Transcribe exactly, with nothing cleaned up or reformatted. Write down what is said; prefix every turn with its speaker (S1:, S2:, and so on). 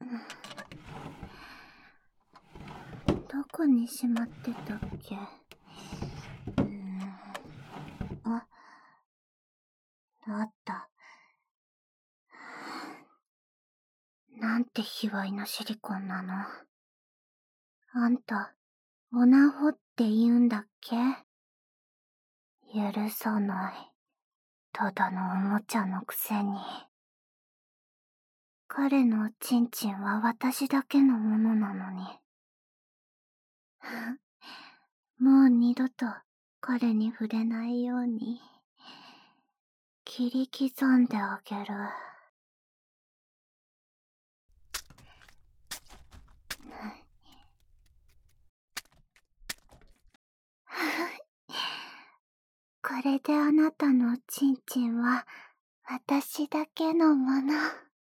S1: どこにしまってたっけ。うーん。あ、あった。なんて卑猥なシリコンなの。あんた、オナホって言うんだっけ？許さない。ただのおもちゃのくせに。彼のおちんちんは私だけのものなのに。もう二度と彼に触れないように、切り刻んであげる。これであなたのおちんちんは私だけのもの。